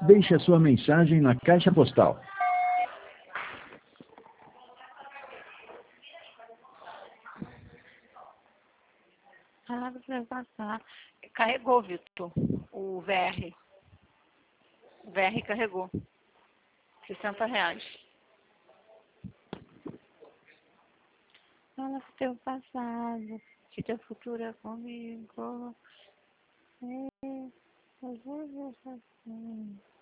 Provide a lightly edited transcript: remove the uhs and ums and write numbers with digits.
deixe a sua mensagem na caixa postal. Ah, você vai passar. Carregou, Vitor, o VR. O VR carregou. R$60. Fala do teu passado, que teu futuro é comigo. É, às vezes assim.